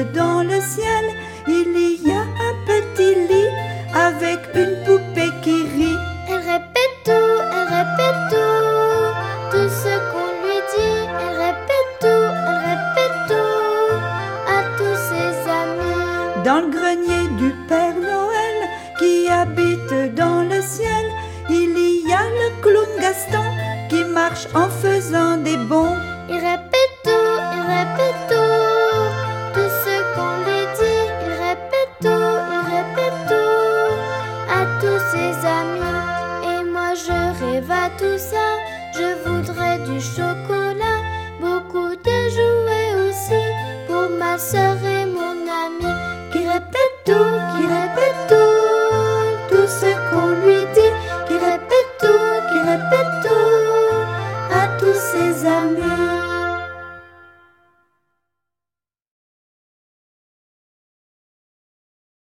dans le ciel, il y a un petit lit avec une poupée qui rit. Elle répète tout ce qu'on lui dit. Elle répète tout à tous ses amis. Dans le grenier du Père Noël qui habite dans le ciel, il y a le clown Gaston qui marche en faisant des bonds. Il répète tout ce qu'on lui dit. Il répète tout à tous ses amis. Et moi je rêve à tout ça. Je voudrais du chocolat, beaucoup de jouets aussi, pour ma sœur et mon ami. Qui répète tout ce qu'on lui dit. Qui répète tout à tous ses amis.